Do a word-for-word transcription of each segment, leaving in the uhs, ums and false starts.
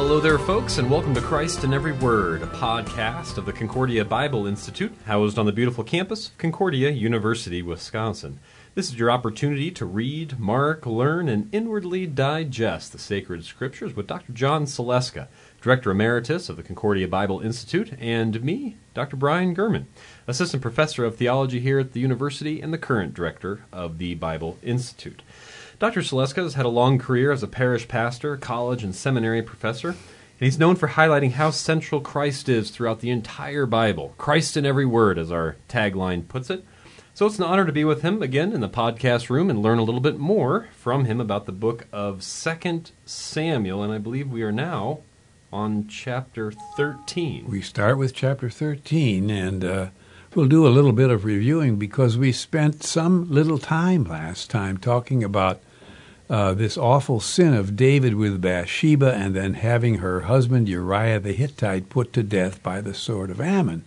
Hello there, folks, and welcome to Christ in Every Word, a podcast of the Concordia Bible Institute, housed on the beautiful campus of Concordia University, Wisconsin. This is your opportunity to read, mark, learn, and inwardly digest the sacred scriptures with Doctor John Saleska, Director Emeritus of the Concordia Bible Institute, and me, Doctor Brian Gurman, Assistant Professor of Theology here at the university and the current Director of the Bible Institute. Doctor Saleska has had a long career as a parish pastor, college and seminary professor, and he's known for highlighting how central Christ is throughout the entire Bible. Christ in every word, as our tagline puts it. So it's an honor to be with him again in the podcast room and learn a little bit more from him about the book of Second Samuel, and I believe we are now on chapter thirteen. We start with chapter thirteen, and uh, we'll do a little bit of reviewing because we spent some little time last time talking about Uh, this awful sin of David with Bathsheba and then having her husband Uriah the Hittite put to death by the sword of Ammon.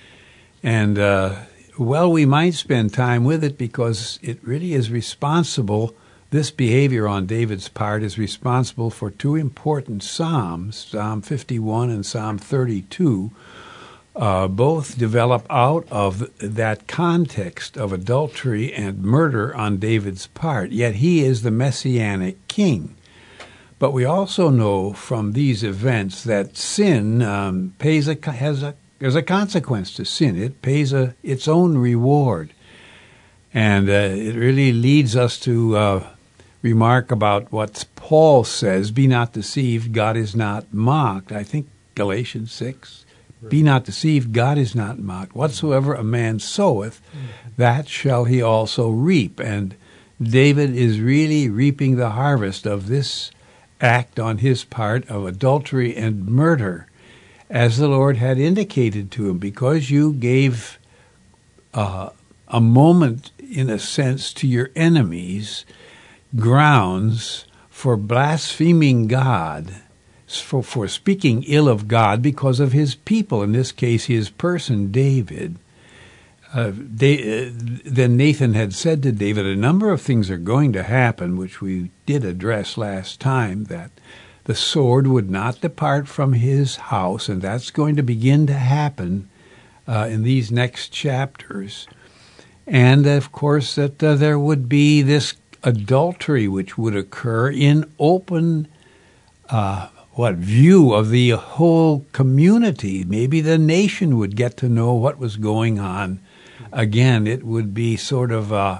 And, uh, well, we might spend time with it because it really is responsible, this behavior on David's part is responsible for two important psalms, Psalm fifty-one and Psalm thirty-two, Uh, both develop out of that context of adultery and murder on David's part, yet he is the messianic king. But we also know from these events that sin um, pays a, has a, there's a consequence to sin. It pays a, its own reward. And uh, it really leads us to uh, remark about what Paul says, be not deceived, God is not mocked. I think Galatians six. Be not deceived, God is not mocked. Whatsoever a man soweth, that shall he also reap. And David is really reaping the harvest of this act on his part of adultery and murder, as the Lord had indicated to him, because you gave uh, a moment, in a sense, to your enemies, grounds for blaspheming God, For, for speaking ill of God because of his people, in this case his person, David. Uh, they, uh, then Nathan had said to David, a number of things are going to happen, which we did address last time, that the sword would not depart from his house, and that's going to begin to happen uh, in these next chapters. And, of course, that uh, there would be this adultery which would occur in open uh what view of the whole community. Maybe the nation would get to know what was going on. Again, it would be sort of, uh,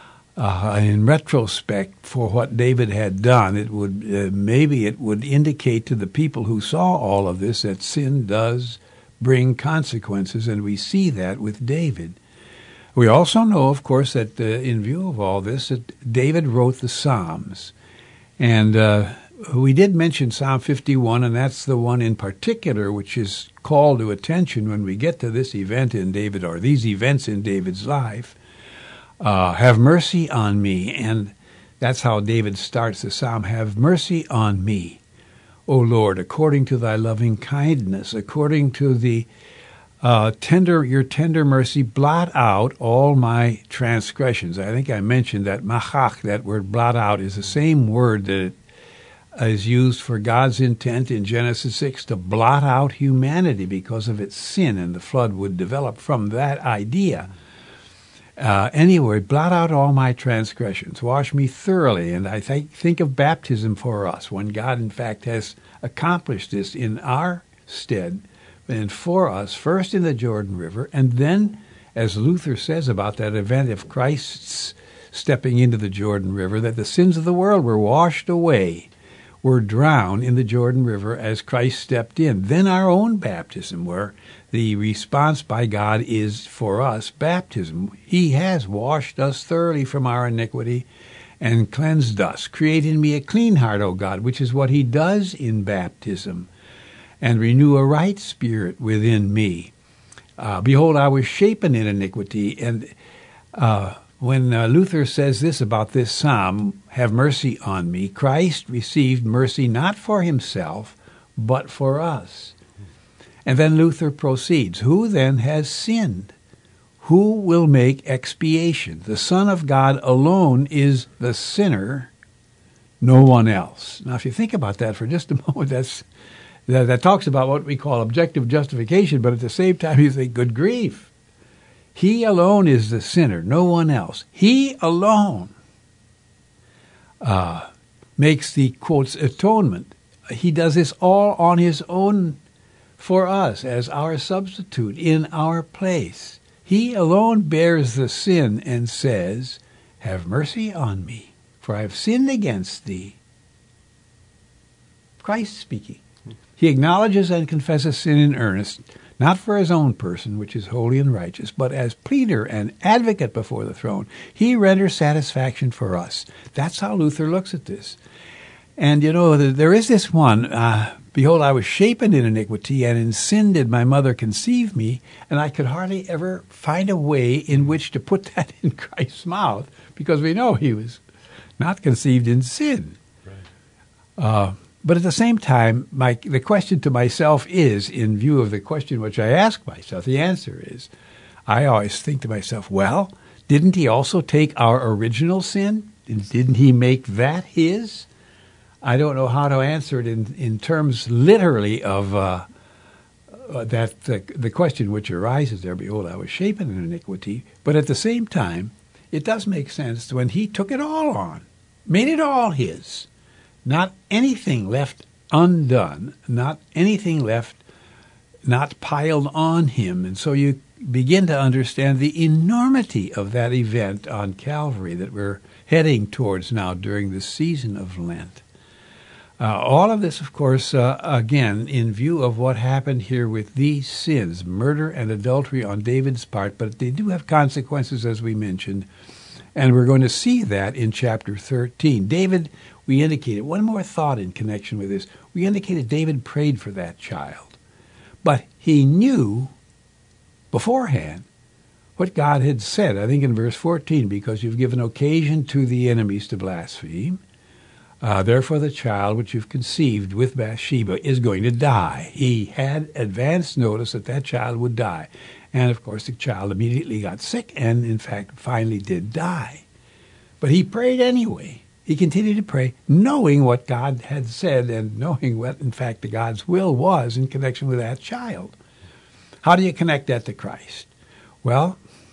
uh, in retrospect, for what David had done, it would uh, maybe it would indicate to the people who saw all of this that sin does bring consequences, and we see that with David. We also know, of course, that uh, in view of all this, that David wrote the Psalms, and uh, we did mention Psalm fifty-one, and that's the one in particular which is called to attention when we get to this event in David, or these events in David's life. Uh, have mercy on me, and that's how David starts the psalm. Have mercy on me, O Lord, according to thy loving kindness, according to the uh, tender your tender mercy, blot out all my transgressions. I think I mentioned that machach, that word blot out, is the same word that it is used for God's intent in Genesis six to blot out humanity because of its sin, and the flood would develop from that idea. Uh, anyway, blot out all my transgressions, wash me thoroughly, and I th- think of baptism for us, when God, in fact, has accomplished this in our stead and for us, first in the Jordan River, and then, as Luther says about that event of Christ's stepping into the Jordan River, that the sins of the world were washed away, were drowned in the Jordan River as Christ stepped in. Then our own baptism, where the response by God is for us baptism. He has washed us thoroughly from our iniquity and cleansed us. Create in me a clean heart, O God, which is what he does in baptism, and renew a right spirit within me. Uh, behold, I was shapen in iniquity, and uh, When uh, Luther says this about this psalm, have mercy on me, Christ received mercy not for himself, but for us. And then Luther proceeds, who then has sinned? Who will make expiation? The Son of God alone is the sinner, no one else. Now, if you think about that for just a moment, that's that, that talks about what we call objective justification, but at the same time you think, good grief. He alone is the sinner, no one else. He alone uh, makes the, quotes, atonement. He does this all on his own for us as our substitute in our place. He alone bears the sin and says, have mercy on me, for I have sinned against thee. Christ speaking. He acknowledges and confesses sin in earnest, not for his own person, which is holy and righteous, but as pleader and advocate before the throne. He renders satisfaction for us. That's how Luther looks at this. And, you know, there is this one, uh, behold, I was shapen in iniquity, and in sin did my mother conceive me, and I could hardly ever find a way in which to put that in Christ's mouth, because we know he was not conceived in sin. Right. Uh, but at the same time, my, the question to myself is, in view of the question which I ask myself, the answer is, I always think to myself, well, didn't he also take our original sin? Didn't he make that his? I don't know how to answer it in, in terms literally of uh, uh, that the, the question which arises there, behold, I was shapen in iniquity. But at the same time, it does make sense when he took it all on, made it all his, not anything left undone, not anything left not piled on him. And so you begin to understand the enormity of that event on Calvary that we're heading towards now during this season of Lent. Uh, all of this, of course, uh, again, in view of what happened here with these sins, murder and adultery on David's part, but they do have consequences, as we mentioned, and we're going to see that in chapter thirteen. David, we indicated, one more thought in connection with this, we indicated David prayed for that child, but he knew beforehand what God had said, I think in verse fourteen, because you've given occasion to the enemies to blaspheme. Uh, therefore, the child which you've conceived with Bathsheba is going to die. He had advance notice that that child would die. And, of course, the child immediately got sick and, in fact, finally did die. But he prayed anyway. He continued to pray, knowing what God had said and knowing what, in fact, the God's will was in connection with that child. How do you connect that to Christ? Well,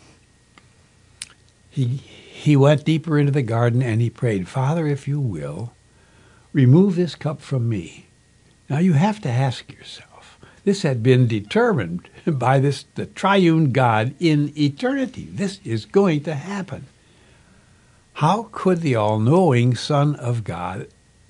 he, he went deeper into the garden and he prayed, Father, if you will, remove this cup from me. Now you have to ask yourself, this had been determined by this the triune God in eternity. This is going to happen. How could the all-knowing Son of God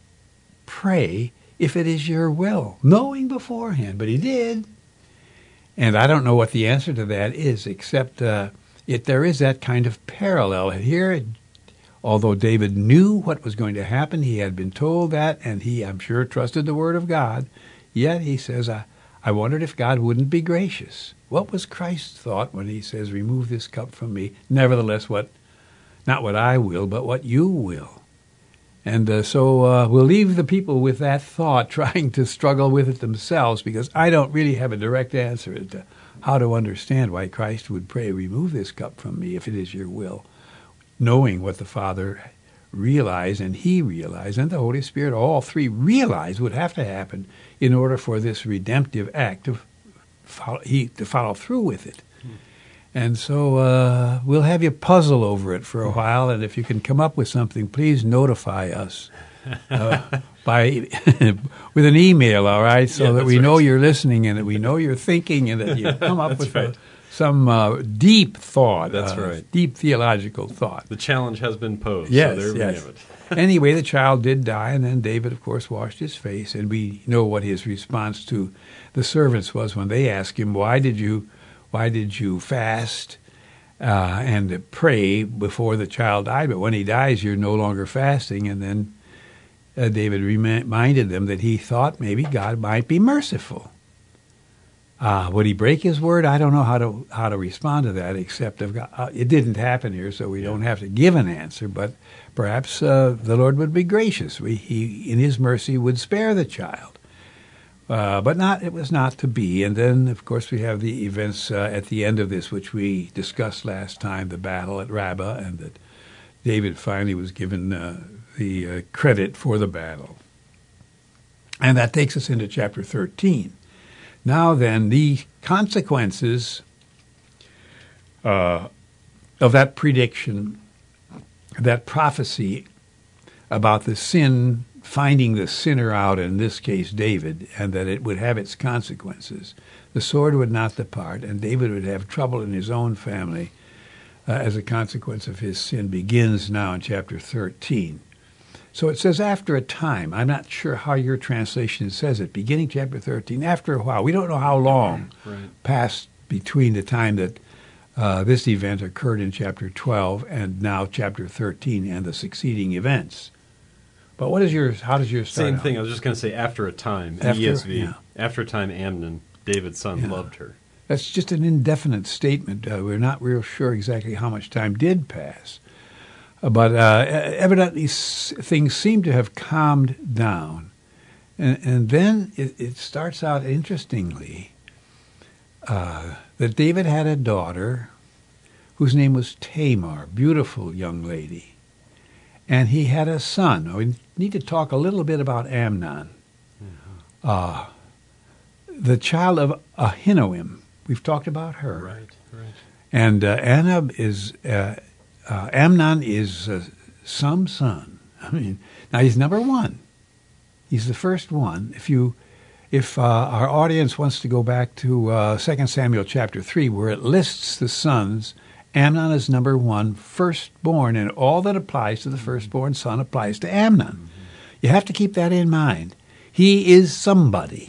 pray if it is your will, knowing beforehand? But he did. And I don't know what the answer to that is, except uh, it, there is that kind of parallel here. Although David knew what was going to happen, he had been told that, and he, I'm sure, trusted the word of God. Yet he says, I, I wondered if God wouldn't be gracious. What was Christ's thought when he says, remove this cup from me? Nevertheless, what, not what I will, but what you will. And uh, so uh, we'll leave the people with that thought, trying to struggle with it themselves, because I don't really have a direct answer to how to understand why Christ would pray, remove this cup from me if it is your will. Knowing what the Father realized, and he realized, and the Holy Spirit, all three realized would have to happen in order for this redemptive act to follow, he, to follow through with it. Hmm. And so uh, we'll have you puzzle over it for a while, and if you can come up with something, please notify us uh, by with an email, all right, so yeah, that we right. know you're listening and that we know you're thinking and that you come up with right. a, some uh, deep thought. That's uh, right. Deep theological thought. The challenge has been posed. Yes, so there yes. we have it. Anyway, the child did die, and then David, of course, washed his face, and we know what his response to the servants was when they asked him, "Why did you, why did you fast uh, and pray before the child died? But when he dies, you're no longer fasting." And then uh, David reminded them that he thought maybe God might be merciful. Uh, would he break his word? I don't know how to how to respond to that, except I've got, uh, it didn't happen here, so we don't have to give an answer. But perhaps uh, the Lord would be gracious. We, he, in his mercy, would spare the child. Uh, but not it was not to be. And then, of course, we have the events uh, at the end of this, which we discussed last time, the battle at Rabbah, and that David finally was given uh, the uh, credit for the battle. And that takes us into chapter thirteen. Now then, the consequences uh, of that prediction, that prophecy about the sin, finding the sinner out, in this case David, and that it would have its consequences. The sword would not depart, and David would have trouble in his own family uh, as a consequence of his sin, begins now in chapter thirteen. So it says, after a time. I'm not sure how your translation says it. Beginning chapter thirteen, after a while. We don't know how long right. passed between the time that uh, this event occurred in chapter twelve and now chapter thirteen and the succeeding events. But what is yours? How does yours start Same out? thing. I was just going to say, after a time, After- E S V. yeah. After a time, Amnon, David's son, Yeah. loved her. That's just an indefinite statement. Uh, we're not real sure exactly how much time did pass. Uh, but uh, evidently s- things seem to have calmed down. And, and then it, it starts out interestingly uh, that David had a daughter whose name was Tamar, beautiful young lady. And he had a son. Now, we need to talk a little bit about Amnon. Mm-hmm. Uh, the child of Ahinoam. We've talked about her. Right, right. And uh, Anab is, uh, uh, Amnon is uh, some son. I mean, now he's number one. He's the first one. If you, if uh, our audience wants to go back to uh, Second Samuel chapter three, where it lists the sons, Amnon is number one, firstborn, and all that applies to the firstborn son applies to Amnon. Mm-hmm. You have to keep that in mind. He is somebody.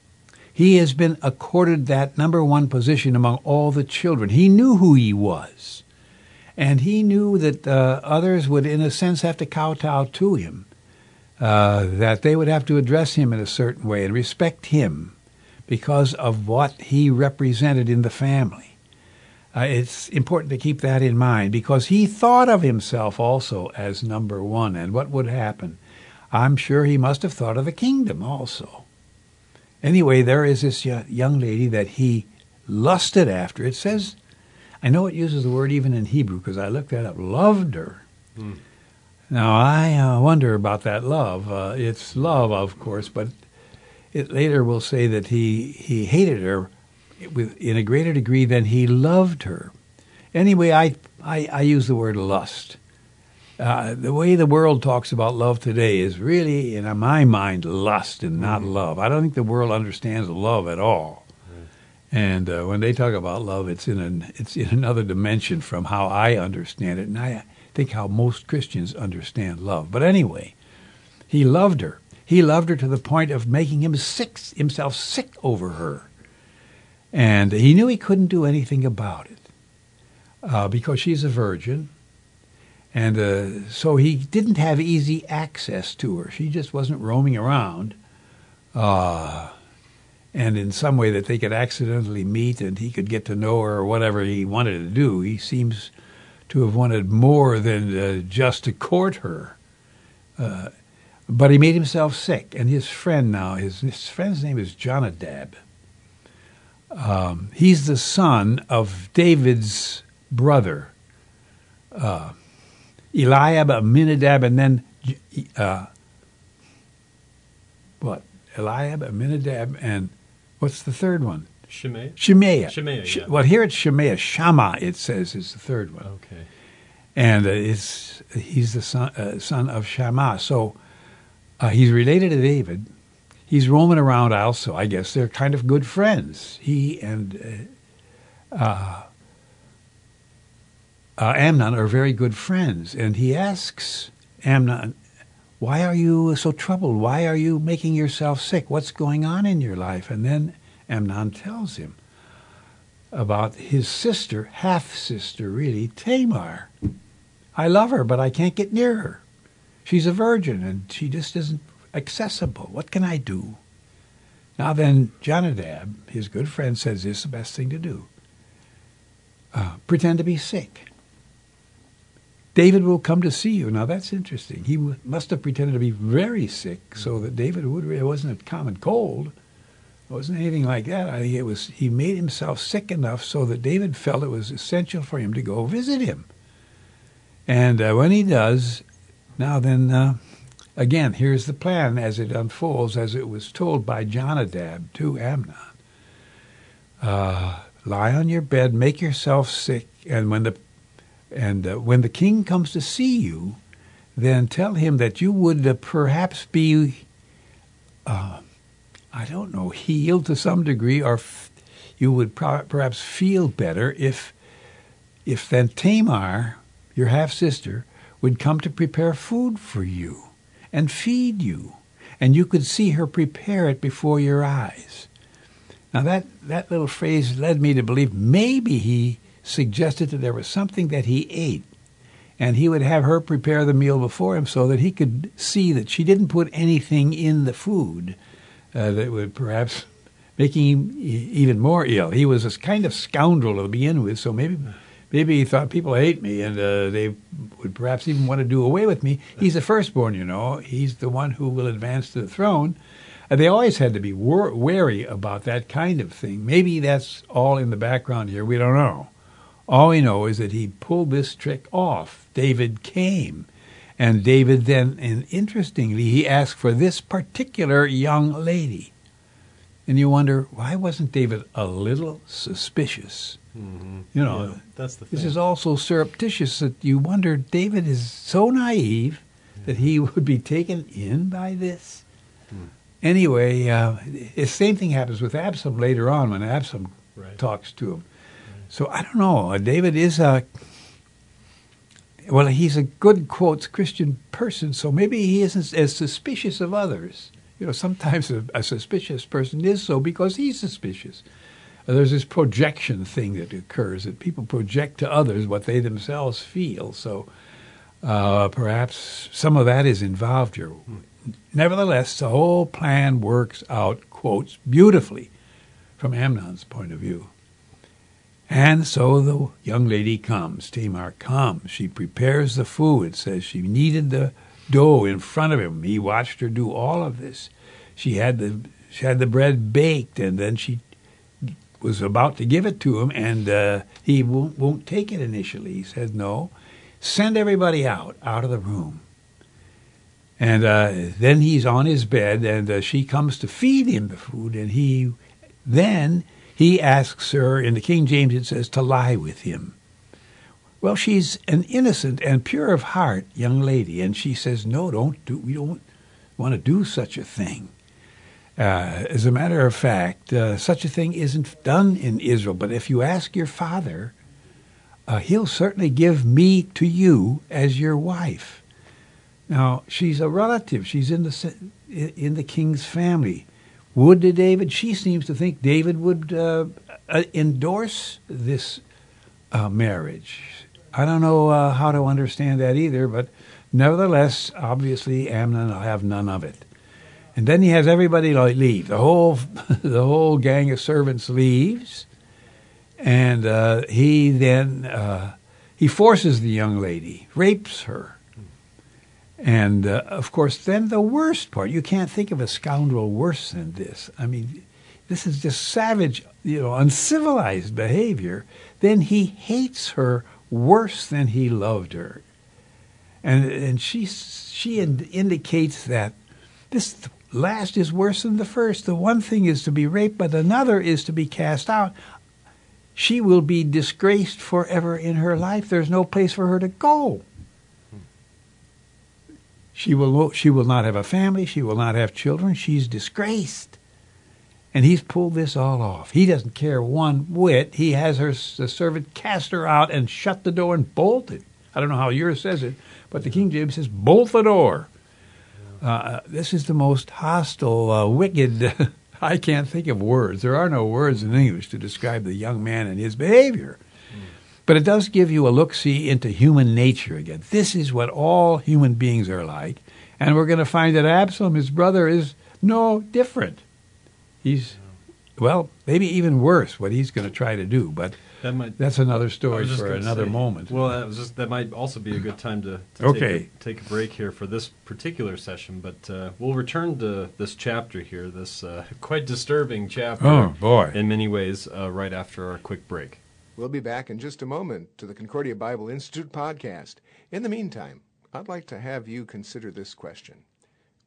He has been accorded that number one position among all the children. He knew who he was. And he knew that uh, others would, in a sense, have to kowtow to him, uh, that they would have to address him in a certain way and respect him because of what he represented in the family. Uh, it's important to keep that in mind because he thought of himself also as number one. And what would happen? I'm sure he must have thought of the kingdom also. Anyway, there is this young lady that he lusted after. It says, I know it uses the word even in Hebrew because I looked that up, loved her. Hmm. Now, I uh, wonder about that love. Uh, it's love, of course, but it later will say that he, he hated her with, in a greater degree than he loved her. Anyway, I, I, I use the word lust. Uh, the way the world talks about love today is really, in my mind, lust and not mm-hmm. love. I don't think the world understands love at all. Right. And uh, when they talk about love, it's in an it's in another dimension from how I understand it, and I think how most Christians understand love. But anyway, he loved her. He loved her to the point of making him sick, himself sick over her. And he knew he couldn't do anything about it uh, because she's a virgin. And uh, so he didn't have easy access to her. She just wasn't roaming around. Uh, and in some way that they could accidentally meet and he could get to know her or whatever he wanted to do. He seems to have wanted more than uh, just to court her. Uh, but he made himself sick. And his friend now, his, his friend's name is Jonadab. Um, he's the son of David's brother, uh Eliab, Aminadab, and then uh, what? Eliab, Aminadab, and what's the third one? Shimei? Shemaiah. Shemaiah, yeah. Well, here it's Shemaiah. Shammah, it says, is the third one. Okay. And uh, it's he's the son, uh, son of Shammah. So uh, he's related to David. He's roaming around also, I guess. They're kind of good friends. He and uh, uh, uh, Amnon are very good friends. And he asks Amnon, why are you so troubled? Why are you making yourself sick? What's going on in your life? And then Amnon tells him about his sister, half-sister really, Tamar. I love her, but I can't get near her. She's a virgin, and she just isn't accessible. What can I do? Now then, Jonadab, his good friend, says this is the best thing to do. Uh, pretend to be sick. David will come to see you. Now that's interesting. He w- must have pretended to be very sick so that David would. It wasn't a common cold. It wasn't anything like that. I think it was. He made himself sick enough so that David felt it was essential for him to go visit him. And uh, when he does, now then, uh, again, here's the plan as it unfolds, as it was told by Jonadab to Amnon. Uh, lie on your bed, make yourself sick, and when the and uh, when the king comes to see you, then tell him that you would uh, perhaps be, uh, I don't know, healed to some degree, or f- you would pro- perhaps feel better if if then Tamar, your half-sister, would come to prepare food for you and feed you, and you could see her prepare it before your eyes. Now that, that little phrase led me to believe maybe he suggested that there was something that he ate, and he would have her prepare the meal before him so that he could see that she didn't put anything in the food uh, that would perhaps make him even more ill. He was a kind of scoundrel to begin with, so maybe maybe he thought people hate me and uh, they would perhaps even want to do away with me. He's the firstborn, you know. He's the one who will advance to the throne. Uh, they always had to be wor- wary about that kind of thing. Maybe that's all in the background here. We don't know. All we know is that he pulled this trick off. David came. And David then, and interestingly, he asked for this particular young lady. And you wonder, why wasn't David a little suspicious? Mm-hmm. You know, yeah, that's the thing. This is also surreptitious that you wonder, David is so naive yeah. that he would be taken in by this. Hmm. Anyway, uh, the same thing happens with Absalom later on when Absalom right. talks to him. So I don't know. David is a, well, he's a good, quotes, Christian person, so maybe he isn't as suspicious of others. You know, sometimes a, a suspicious person is so because he's suspicious. Uh, there's this projection thing that occurs, that people project to others what they themselves feel. So uh, perhaps some of that is involved here. Nevertheless, the whole plan works out, quotes, beautifully from Amnon's point of view. And so the young lady comes, Tamar comes. She prepares the food. It says she kneaded the dough in front of him. He watched her do all of this. She had the she had the bread baked, and then she was about to give it to him, and uh, he won't, won't take it initially. He says, no, send everybody out, out of the room. And uh, then he's on his bed, and uh, she comes to feed him the food, and he then... He asks her, in the King James it says, to lie with him. Well, she's an innocent and pure of heart young lady, and she says, no, don't do, we don't want to do such a thing. Uh, as a matter of fact, uh, such a thing isn't done in Israel, but if you ask your father, uh, he'll certainly give me to you as your wife. Now, she's a relative. She's in the in the king's family. Would to David? She seems to think David would uh, uh, endorse this uh, marriage. I don't know uh, how to understand that either, but nevertheless, obviously, Amnon will have none of it. And then he has everybody leave. The whole, the whole gang of servants leaves, and uh, he then uh, he forces the young lady, rapes her. And, uh, of course, then the worst part, you can't think of a scoundrel worse than this. I mean, this is just savage, you know, uncivilized behavior. Then he hates her worse than he loved her. And and she, she ind- indicates that this last is worse than the first. The one thing is to be raped, but another is to be cast out. She will be disgraced forever in her life. There's no place for her to go. She will she will not have a family. She will not have children. She's disgraced. And he's pulled this all off. He doesn't care one whit. He has her the servant cast her out and shut the door and bolt it. I don't know how yours says it, but the King James says, bolt the door. Uh, this is the most hostile, uh, wicked, I can't think of words. There are no words in English to describe the young man and his behavior. But it does give you a look-see into human nature again. This is what all human beings are like. And we're going to find that Absalom, his brother, is no different. He's, well, maybe even worse what he's going to try to do. But that might, that's another story for another say, moment. Well, that, was just, that might also be a good time to, to okay. take, a, take a break here for this particular session. But uh, we'll return to this chapter here, this uh, quite disturbing chapter oh, boy. in many ways, uh, right after our quick break. We'll be back in just a moment to the Concordia Bible Institute podcast. In the meantime, I'd like to have you consider this question.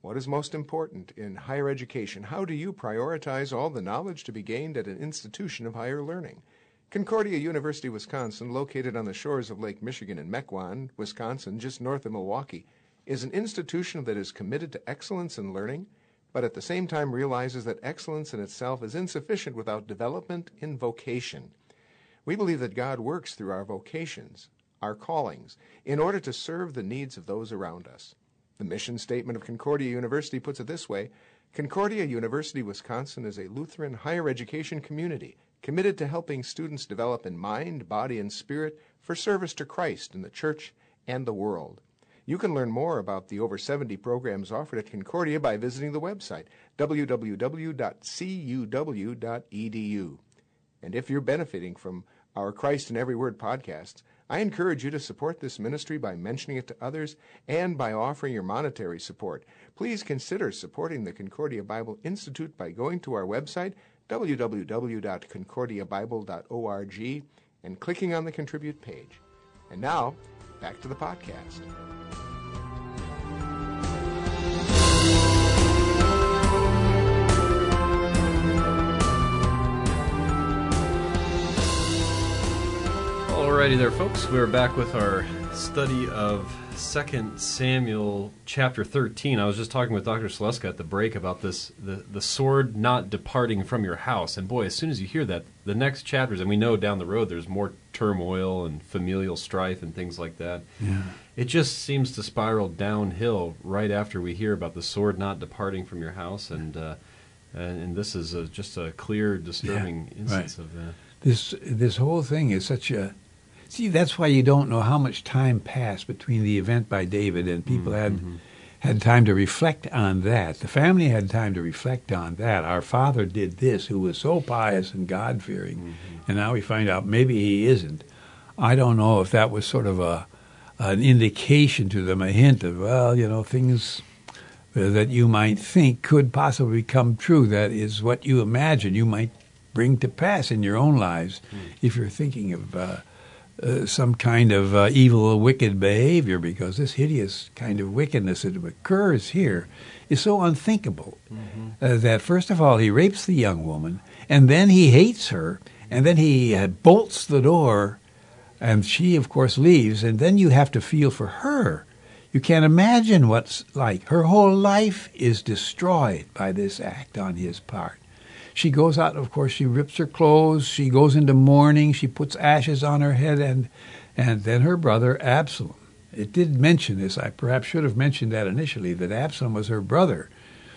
What is most important in higher education? How do you prioritize all the knowledge to be gained at an institution of higher learning? Concordia University, Wisconsin, located on the shores of Lake Michigan in Mequon, Wisconsin, just north of Milwaukee, is an institution that is committed to excellence in learning, but at the same time realizes that excellence in itself is insufficient without development in vocation. We believe that God works through our vocations, our callings, in order to serve the needs of those around us. The mission statement of Concordia University puts it this way: Concordia University, Wisconsin is a Lutheran higher education community committed to helping students develop in mind, body, and spirit for service to Christ in the church and the world. You can learn more about the over seventy programs offered at Concordia by visiting the website w w w dot c u w dot e d u. And if you're benefiting from our Christ in Every Word podcasts, I encourage you to support this ministry by mentioning it to others and by offering your monetary support. Please consider supporting the Concordia Bible Institute by going to our website, w w w dot concordia bible dot org, and clicking on the Contribute page. And now, back to the podcast. Alrighty there, folks. We're back with our study of Second Samuel chapter thirteen. I was just talking with Doctor Saleska at the break about this, the, the sword not departing from your house. And boy, as soon as you hear that, the next chapters, and we know down the road there's more turmoil and familial strife and things like that. Yeah. It just seems to spiral downhill right after we hear about the sword not departing from your house. And uh, and, and this is a, just a clear, disturbing Yeah, instance right. of that. This this whole thing is such a... See, that's why you don't know how much time passed between the event by David and people Mm-hmm. had had time to reflect on that. The family had time to reflect on that. Our father did this, who was so pious and God-fearing, Mm-hmm. and now we find out maybe he isn't. I don't know if that was sort of a an indication to them, a hint of, well, you know, things uh, that you might think could possibly come true. That is what you imagine you might bring to pass in your own lives Mm. if you're thinking of uh, uh, some kind of uh, evil or wicked behavior, because this hideous kind of wickedness that occurs here is so unthinkable Mm-hmm. uh, that, first of all, he rapes the young woman, and then he hates her, and then he uh, bolts the door, and she, of course, leaves, and then you have to feel for her. You can't imagine what's like. Her whole life is destroyed by this act on his part. She goes out, of course, she rips her clothes, she goes into mourning, she puts ashes on her head, and and then her brother, Absalom. It did mention this. I perhaps should have mentioned that initially, that Absalom was her brother.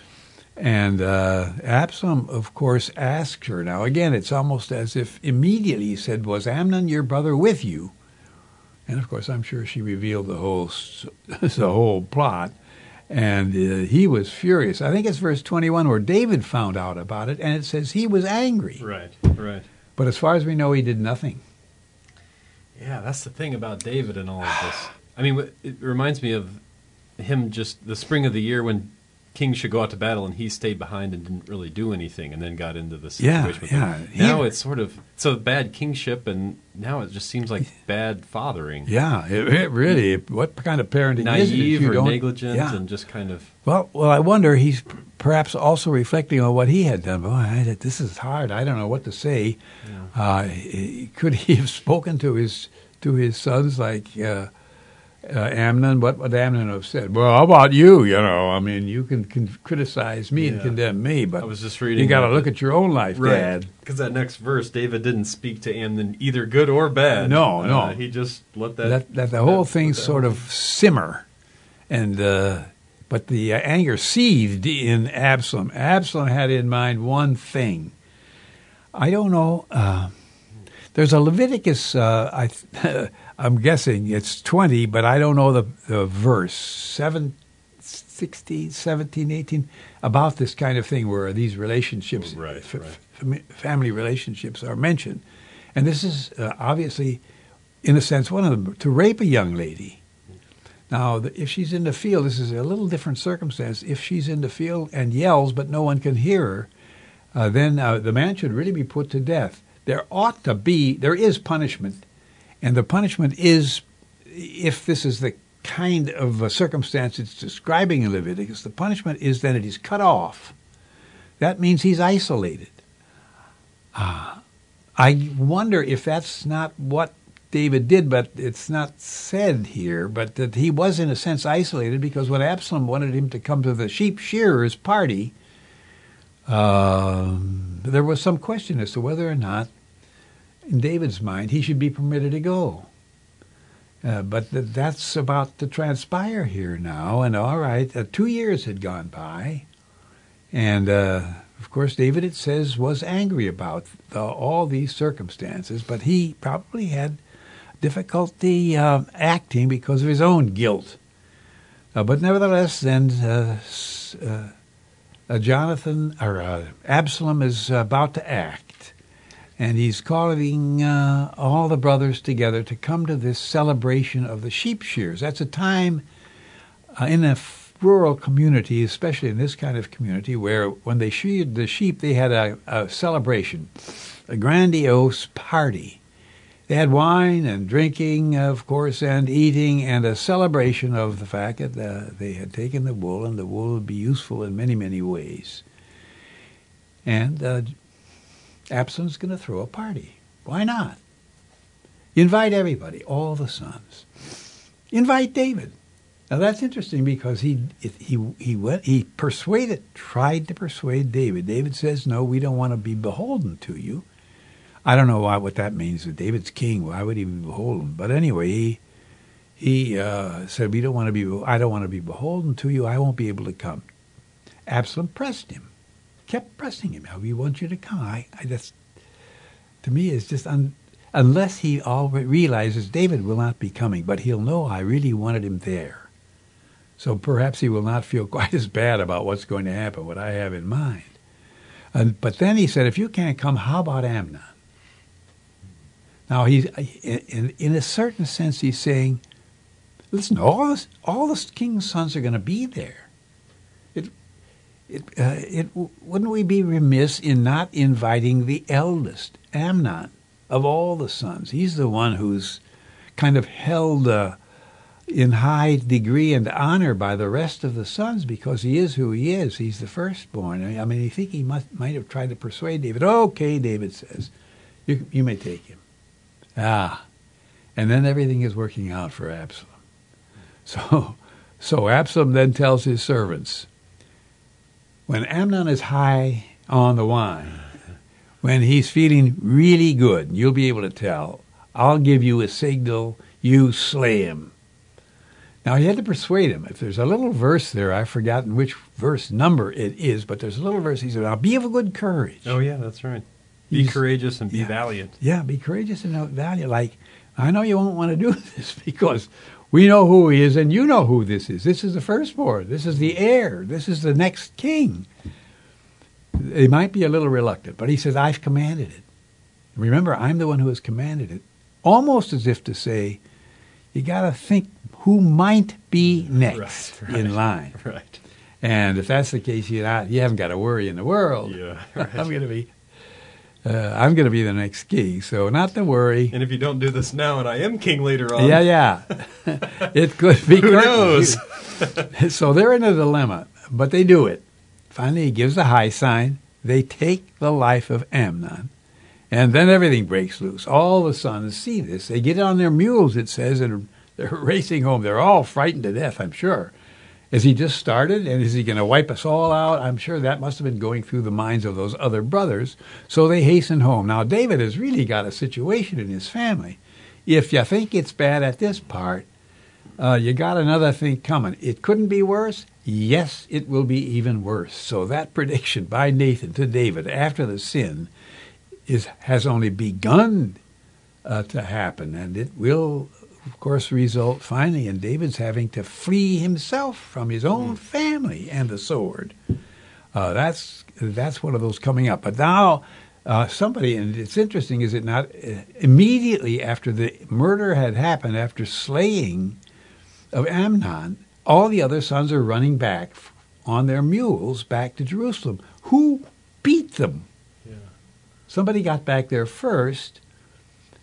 And uh, Absalom, of course, asked her. Now, again, it's almost as if immediately he said, was Amnon your brother with you? And, of course, I'm sure she revealed the whole the whole plot. And uh, he was furious. I think it's verse twenty-one where David found out about it, and it says he was angry. Right, right. But as far as we know, he did nothing. Yeah, that's the thing about David and all of this. I mean, it reminds me of him just the spring of the year when kings should go out to battle and he stayed behind and didn't really do anything and then got into the situation. Yeah, with yeah. them. Now He- it's sort of, it's a bad kingship, and now it just seems like bad fathering. Yeah, it, it really, what kind of parenting is it if Naive you or don't- negligent Yeah. and just kind of... Well, well, I wonder, he's p- perhaps also reflecting on what he had done. Boy, I, this is hard. I don't know what to say. Yeah. Uh, he- could he have spoken to his to his sons like uh, uh, Amnon? What would Amnon have said? Well, how about you? You know, I mean, you can, can criticize me and Yeah. condemn me, but I was just reading you got to that- look at your own life, Dad. Because that next verse, David didn't speak to Amnon either good or bad. No, Uh, no. He just let that... Let, let the whole that- thing let that sort whole of simmer, and uh, but the uh, anger seethed in Absalom. Absalom had in mind one thing. I don't know. Uh, there's a Leviticus. Uh, I th- I'm guessing it's twenty, but I don't know the, the verse. seven, sixteen, seventeen, eighteen, about this kind of thing where these relationships, Right, f- right. fam- family relationships are mentioned. And this is uh, obviously, in a sense, one of them, to rape a young lady. Now, the, if she's in the field, this is a little different circumstance. If she's in the field and yells, but no one can hear her, uh, then uh, the man should really be put to death. There ought to be, there is punishment, and the punishment is, if this is the kind of uh, circumstance it's describing in Leviticus, the punishment is that it is cut off. That means he's isolated. Uh, I wonder if that's not what David did, but it's not said here, but that he was in a sense isolated because when Absalom wanted him to come to the sheep shearers' party, uh, there was some question as to whether or not, in David's mind, he should be permitted to go. Uh, but th- that's about to transpire here now, and all right, uh, two years had gone by, and uh, of course David, it says, was angry about the, all these circumstances, but he probably had difficulty uh, acting because of his own guilt. Uh, but nevertheless, then uh, uh, uh, Jonathan or uh, Absalom is about to act, and he's calling uh, all the brothers together to come to this celebration of the sheep shears. That's a time uh, in a f- rural community, especially in this kind of community, where when they sheared the sheep, they had a, a celebration, a grandiose party. They had wine and drinking, of course, and eating, and a celebration of the fact that uh, they had taken the wool, and the wool would be useful in many, many ways. And uh, Absalom's going to throw a party. Why not? Invite everybody, all the sons. Invite David. Now that's interesting because he he he went he persuaded, tried to persuade David. David says, "No, we don't want to be beholden to you." I don't know why, what that means. If David's king, why would he be beholden? But anyway, he he uh, said, "We don't want to be. I don't want to be beholden to you. I won't be able to come." Absalom pressed him, kept pressing him. "We want you to come." I, I that's to me is just un, unless he already realizes David will not be coming, but he'll know I really wanted him there. So perhaps he will not feel quite as bad about what's going to happen, what I have in mind. And, but then he said, "If you can't come, how about Amnon?" Now, he's in, in a certain sense, he's saying, listen, all, this, all the king's sons are going to be there. It, it, uh, it, wouldn't we be remiss in not inviting the eldest, Amnon, of all the sons? He's the one who's kind of held uh, in high degree and honor by the rest of the sons because he is who he is. He's the firstborn. I mean, I think he must, might have tried to persuade David. Okay, David says, you, you may take him. Ah, and then everything is working out for Absalom. So, so Absalom then tells his servants, when Amnon is high on the wine, when he's feeling really good, you'll be able to tell, I'll give you a signal, you slay him. Now, he had to persuade him. If there's a little verse there, I've forgotten which verse number it is, but there's a little verse, he said, now be of good courage. Oh, yeah, that's right. Be He's, courageous and be yeah, valiant. Yeah, be courageous and valiant. Like, I know you won't want to do this because we know who he is and you know who this is. This is the firstborn. This is the heir. This is the next king. They might be a little reluctant, but he says, I've commanded it. Remember, I'm the one who has commanded it. Almost as if to say, you got to think who might be next right, right, in line. Right. And if that's the case, you're not, you haven't got to worry in the world. Yeah, right. I'm going to be... Uh, I'm going to be the next king, so not to worry. And if you don't do this now and I am king later on. Yeah, yeah. It could be. Who knows? So they're in a dilemma, but they do it. Finally, he gives the high sign. They take the life of Amnon, and then everything breaks loose. All the sons see this. They get on their mules, it says, and they're racing home. They're all frightened to death, I'm sure. Is he just started, and is he going to wipe us all out? I'm sure that must have been going through the minds of those other brothers. So they hasten home. Now, David has really got a situation in his family. If you think it's bad at this part, uh, you got another thing coming. It couldn't be worse? Yes, it will be even worse. So that prediction by Nathan to David after the sin is has only begun uh, to happen, and it will, of course, result finally in David's having to flee himself from his own family and the sword. Uh, that's that's one of those coming up. But now uh, somebody, and it's interesting, is it not, uh, immediately after the murder had happened, after slaying of Amnon, all the other sons are running back on their mules back to Jerusalem. Who beat them? Yeah. Somebody got back there first.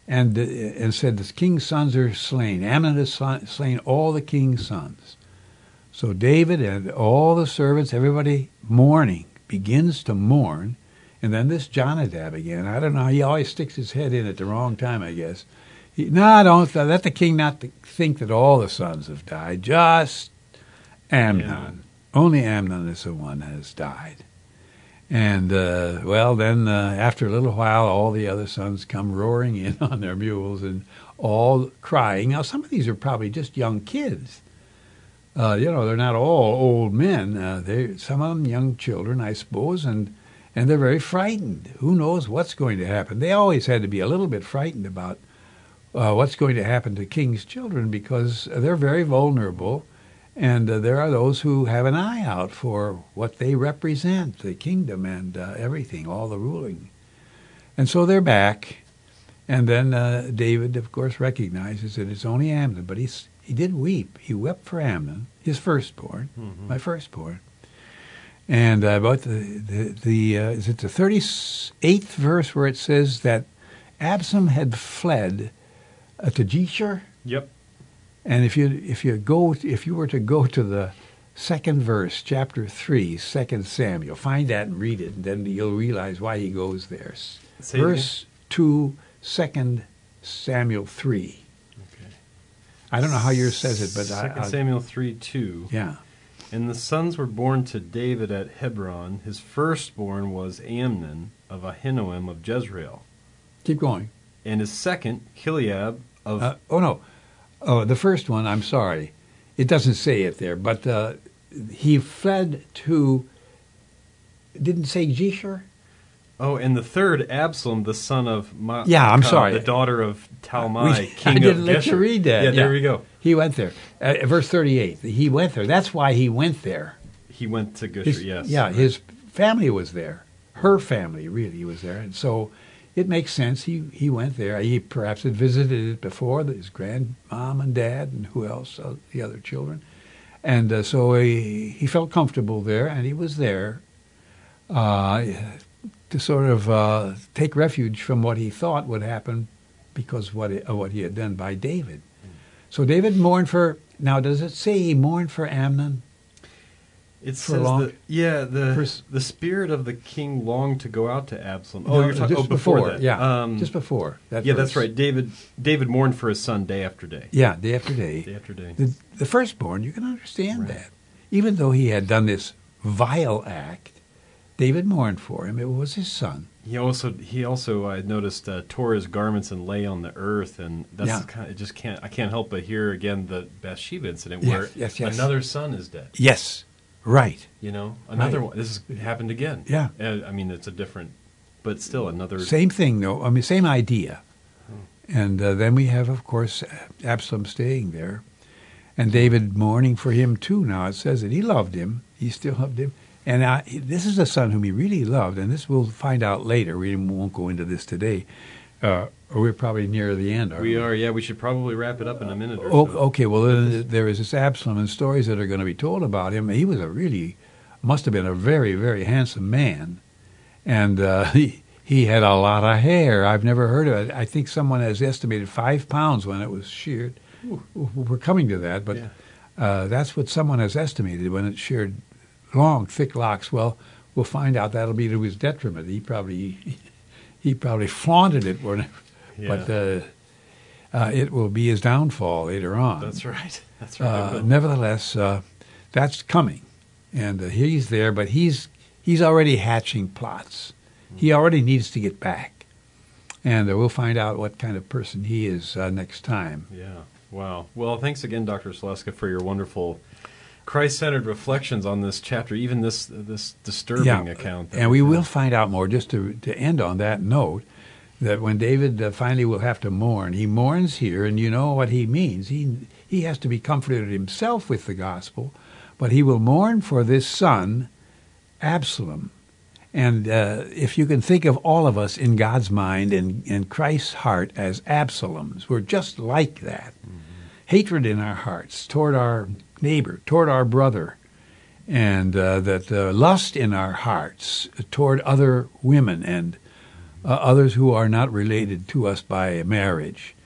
and uh, and said, the king's sons are slain. Amnon has slain all the king's sons. So David and all the servants, everybody mourning, begins to mourn. And then this Jonadab again, I don't know, he always sticks his head in at the wrong time, I guess. He, no, don't let the king not think that all the sons have died, just Amnon. Amnon. Only Amnon is the one that has died. And, uh, well, then uh, after a little while, all the other sons come roaring in on their mules and all crying. Now, some of these are probably just young kids. Uh, you know, they're not all old men. Uh, they some of them young children, I suppose, and and they're very frightened. Who knows what's going to happen? They always had to be a little bit frightened about uh, what's going to happen to king's children because they're very vulnerable, and uh, there are those who have an eye out for what they represent, the kingdom and uh, everything, all the ruling. And so they're back, and then uh, David, of course, recognizes that it's only Amnon, but he's He did weep. He wept for Amnon, his firstborn, mm-hmm. my firstborn. And uh, about the, the, the uh, is it the thirty-eighth verse where it says that Absalom had fled uh, to Geshur? Yep. And if you if you go if you were to go to the second verse, chapter three, Second Samuel, find that and read it, and then you'll realize why he goes there. Say verse two, Second Samuel three. I don't know how yours says it, but Second I, Samuel three two. Yeah. And the sons were born to David at Hebron. His firstborn was Amnon of Ahinoam of Jezreel. Keep going. And his second, Chileab of... Uh, oh, no. Oh, the first one, I'm sorry. It doesn't say it there, but uh, he fled to... Didn't say Geshur? Oh, and the third, Absalom, the son of Ma- yeah, I'm uh, sorry, the daughter of Talmai, we, king I didn't of let Geshur. you read that. Yeah, yeah, there we go. He went there. Uh, verse thirty-eight. He went there. That's why he went there. He went to Geshur. His, yes. Yeah, his family was there. Her family really was there, and so it makes sense. He he went there. He perhaps had visited it before. His grandmom and dad, and who else? Uh, the other children, and uh, so he he felt comfortable there, and he was there. Uh, to sort of uh, take refuge from what he thought would happen because what it, of what he had done by David. So David mourned for, now does it say he mourned for Amnon? It says that, yeah, the for, the spirit of the king longed to go out to Absalom. Oh, no, you're talking oh, before, before that. Yeah, um, just before. That yeah, verse. That's right. David David mourned for his son day after day. Yeah, day after day. Day after day. The, the firstborn, you can understand right. that. Even though he had done this vile act, David mourned for him. It was his son. He also, he also, I noticed, uh, tore his garments and lay on the earth, and that's yeah. kind of, it just can't. I can't help but hear again the Bathsheba incident yes, where yes, yes. another son is dead. Yes, right. You know, another right. one. This has happened again. Yeah. Uh, I mean, it's a different, but still another. Same thing, though. I mean, same idea. Hmm. And uh, then we have, of course, Absalom staying there, and David mourning for him too. Now it says that he loved him. He still loved him. And uh, this is a son whom he really loved, and this we'll find out later. We won't go into this today. Uh, we're probably near the end, aren't we? We are, yeah. We should probably wrap it up in a minute or oh, so. Okay, well, then there is this Absalom and stories that are going to be told about him. He was a really, must have been a very, very handsome man. And uh, he, he had a lot of hair. I've never heard of it. I think someone has estimated five pounds when it was sheared. Ooh. We're coming to that, but yeah. uh, that's what someone has estimated when it's sheared. Long, thick locks. Well, we'll find out that'll be to his detriment. He probably he probably flaunted it, when, yeah. but uh, uh, it will be his downfall later on. That's right. That's right. Uh, nevertheless, uh, that's coming, and uh, he's there, but he's he's already hatching plots. Mm-hmm. He already needs to get back, and uh, we'll find out what kind of person he is uh, next time. Yeah. Wow. Well, thanks again, Doctor Saleska, for your wonderful Christ-centered reflections on this chapter, even this this disturbing yeah. account. And we will find out more, just to to end on that note, that when David uh, finally will have to mourn, he mourns here, and you know what he means. He, he has to be comforted himself with the gospel, but he will mourn for this son, Absalom. And uh, if you can think of all of us in God's mind and in Christ's heart as Absaloms, we're just like that. Mm-hmm. Hatred in our hearts toward our neighbor, toward our brother, and uh, that uh, lust in our hearts toward other women, and uh, others who are not related to us by marriage.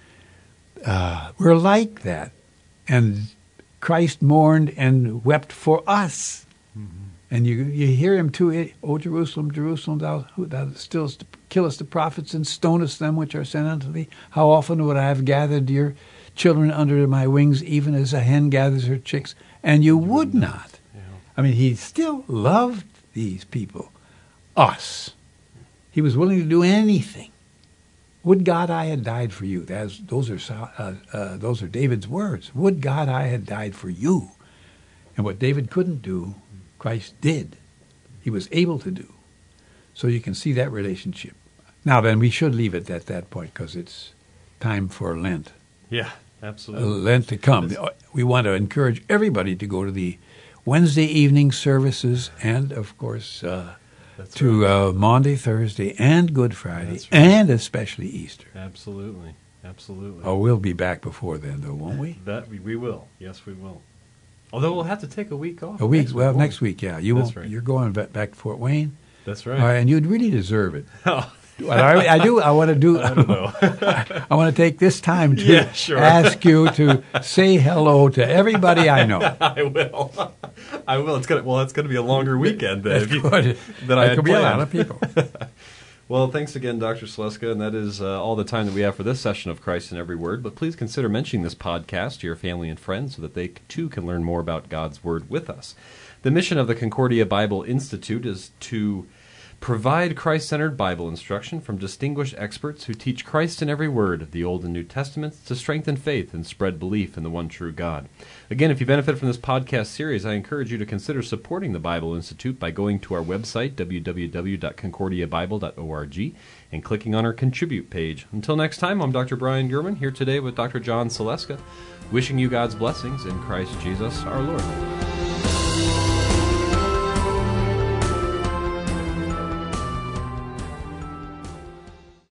Uh, we're like that. And Christ mourned and wept for us. Mm-hmm. And you you hear him too, O Jerusalem, Jerusalem, thou, who thou still killest the prophets and stonest them which are sent unto thee. How often would I have gathered your children under my wings, even as a hen gathers her chicks, and you would not. Yeah. I mean, he still loved these people, us. He was willing to do anything. Would God I had died for you. That's, those are uh, uh, those are David's words. Would God I had died for you. And what David couldn't do, Christ did. He was able to do. So you can see that relationship. Now then, we should leave it at that point because it's time for Lent. Yeah, absolutely. Uh, Lent to come. We want to encourage everybody to go to the Wednesday evening services and, of course, uh, to right. uh, Maundy, Thursday, and Good Friday, right. and especially Easter. Absolutely, absolutely. Oh, we'll be back before then, though, won't we? That we, we will. Yes, we will. Although we'll have to take a week off. A week, next well, week, next week, yeah. You won't, right. You're going back, back to Fort Wayne. That's right. Uh, and you'd really deserve it. I, I do. I want to do. I don't know. I want to take this time to yeah, sure. ask you to say hello to everybody I know. I will. I will. It's gonna. Well, it's gonna be a longer weekend then. If you, than I had could be a lot of people. Well, thanks again, Doctor Saleska, and that is uh, all the time that we have for this session of Christ in Every Word. But please consider mentioning this podcast to your family and friends so that they too can learn more about God's Word with us. The mission of the Concordia Bible Institute is to provide Christ-centered Bible instruction from distinguished experts who teach Christ in every word of the Old and New Testaments to strengthen faith and spread belief in the one true God. Again, if you benefit from this podcast series, I encourage you to consider supporting the Bible Institute by going to our website, w w w dot concordia bible dot org, and clicking on our Contribute page. Until next time, I'm Doctor Brian Gurman, here today with Doctor John Saleska, wishing you God's blessings in Christ Jesus our Lord.